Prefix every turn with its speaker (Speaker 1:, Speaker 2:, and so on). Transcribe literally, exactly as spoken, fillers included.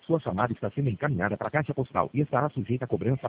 Speaker 1: Sua chamada está sendo encaminhada para a caixa postal e estará sujeita a cobrança